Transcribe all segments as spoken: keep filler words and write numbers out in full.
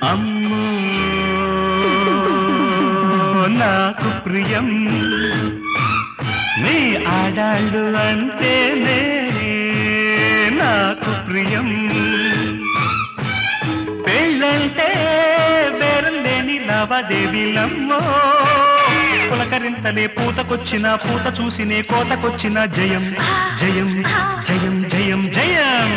అమ్మో నాకు ప్రియం నీ ఆడాళ్ళు అంటేనే నాకు ప్రియం పెళ్ళంటే బేరం లేని లావాదేవీలమ్మో పులకరింతలే పూతకొచ్చిన పూత చూసినే కోతకొచ్చిన జయం జయం జయం జయం జయం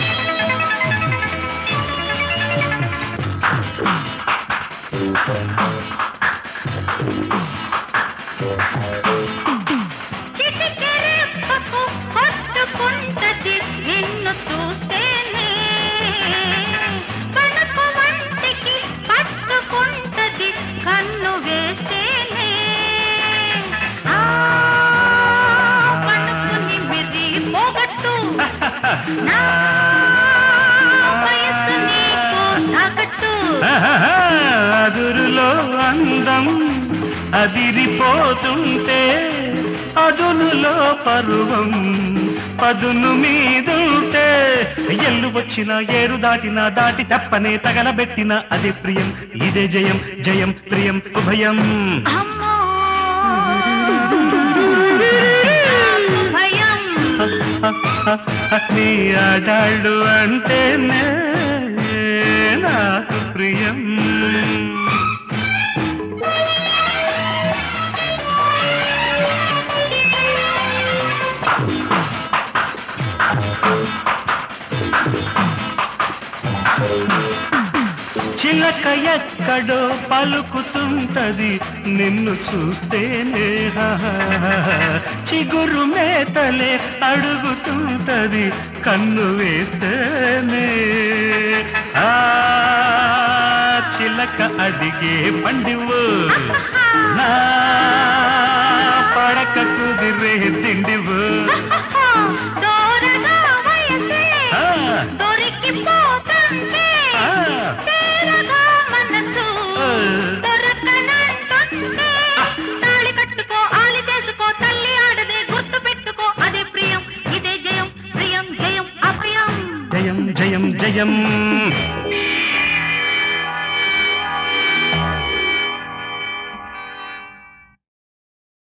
నిన్ను చూస్తేనే పనకు వంటికి పట్టుకుంటది కన్ను వేస్తేనే పనుకు నిమిది పోగట్టు నా వయసు నీకు తాకట్టు అదురులో అందం అదిరిపోతుంటే అదునులో పరువం పదును మీదుంటే ఎల్లు వచ్చిన ఏరు దాటిన దాటి తప్పనే తగలబెట్టిన అదే ప్రియం ఇదే జయం జయం ప్రియం ఉభయం భయం నీ ఆడాళ్ళు అంటేనే నాకు ప్రియం చిలక ఎక్కడో పలుకుతుంటది నిన్ను చూస్తేనే చిగురు మేతలే అడుగుతుంటది కన్ను వేస్తేనే ఆ చిలక అడిగే పండివు నా పడక కుదిరే తిండివు జయం జయం జయం